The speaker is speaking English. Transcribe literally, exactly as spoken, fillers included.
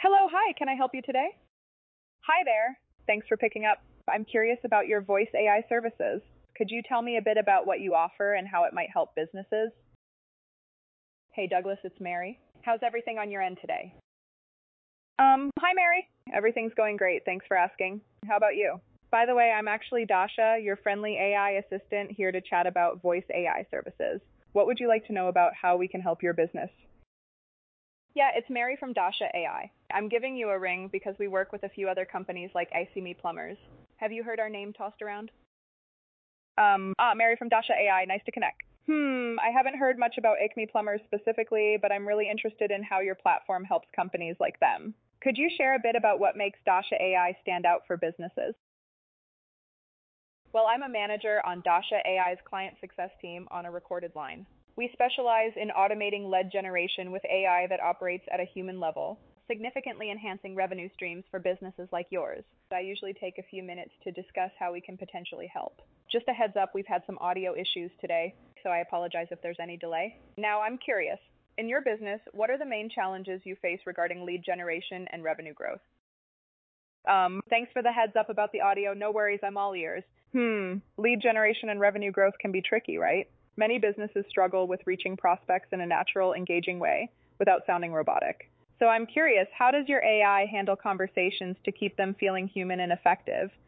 Hello, hi, can I help you today? Hi there. Thanks for picking up. I'm curious about your voice A I services. Could you tell me a bit about what you offer and how it might help businesses? Hey, Douglas, it's Mary. How's everything on your end today? Um, hi, Mary. Everything's going great. Thanks for asking. How about you? By the way, I'm actually Dasha, your friendly A I assistant, here to chat about voice A I services. What would you like to know about how we can help your business? Yeah, it's Mary from Dasha A I. I'm giving you a ring because we work with a few other companies like I C M E Plumbers. Have you heard our name tossed around? Um, ah, Mary from Dasha A I. Nice to connect. Hmm, I haven't heard much about I C M E Plumbers specifically, but I'm really interested in how your platform helps companies like them. Could you share a bit about what makes Dasha A I stand out for businesses? Well, I'm a manager on Dasha A I's client success team on a recorded line. We specialize in automating lead generation with A I that operates at a human level, significantly enhancing revenue streams for businesses like yours. I usually take a few minutes to discuss how we can potentially help. Just a heads up, we've had some audio issues today, so I apologize if there's any delay. Now, I'm curious. In your business, what are the main challenges you face regarding lead generation and revenue growth? Um, thanks for the heads up about the audio. No worries, I'm all ears. Hmm, lead generation and revenue growth can be tricky, right? Many businesses struggle with reaching prospects in a natural, engaging way without sounding robotic. So I'm curious, how does your A I handle conversations to keep them feeling human and effective?